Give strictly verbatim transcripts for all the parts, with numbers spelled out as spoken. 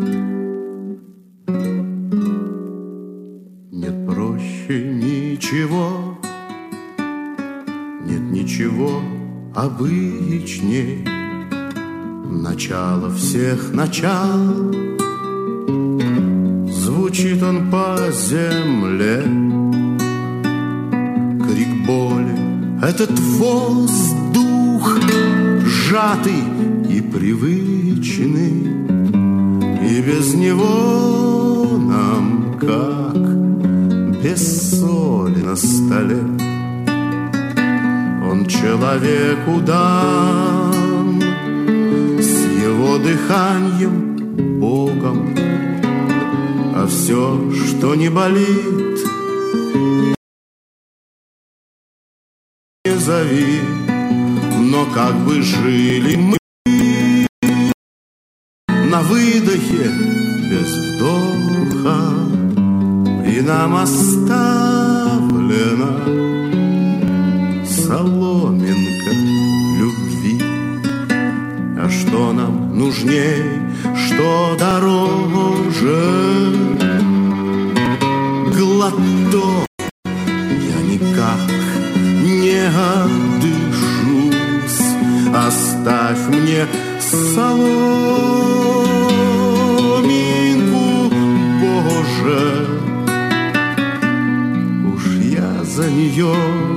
Нет проще ничего, нет ничего обычней. Начало всех начал, звучит он по земле. Крик боли, этот воздух сжатый и привычный, и без него нам как без соли на столе. Он человеку дан с его дыханием Богом, а все, что не болит, не зови. Но как бы жили мы на выдохе без вдоха, и нам оставлена соломинка любви. А что нам нужней, что дороже? Глоток, я никак не отдышусь. Оставь мне соломинку, Боже. Уж я за нее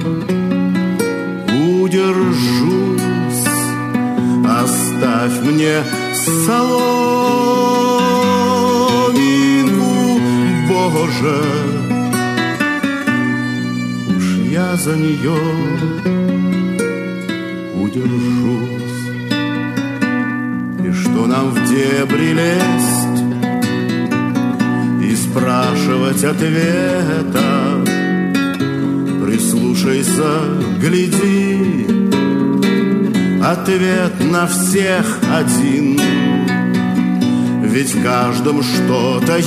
удержусь. Оставь мне соломинку, Боже. Уж я за нее удержусь. И что нам в дебри лезть и спрашивать ответа? Прислушайся, гляди, ответ на всех один. Ведь в каждом что-то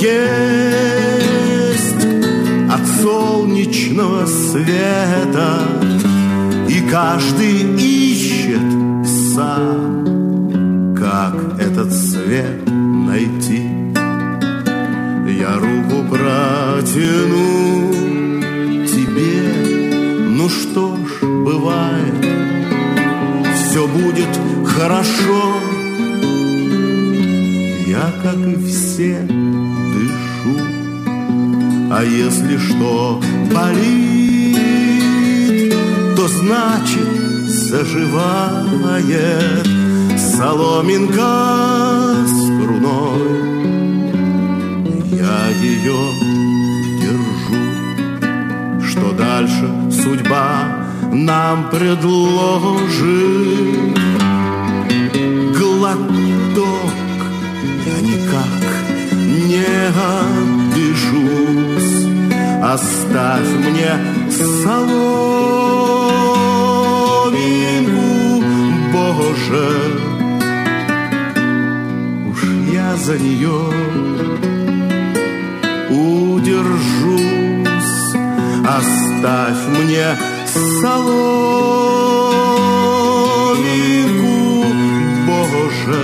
есть от солнечного света, и каждый ищет сам, как этот свет найти. Я руку протяну тебе, ну что ж, бывает, все будет хорошо. Я, как и все, дышу, а если что болит, то значит заживает соломинка струной. Я ее держу. Что дальше судьба нам предложит? Глоток, я никак не отдышусь. Оставь мне соломинку, Боже. Уж я за нее удержусь. Оставь мне соломинку, Боже.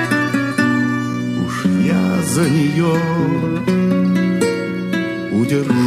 Уж я за нее удержусь.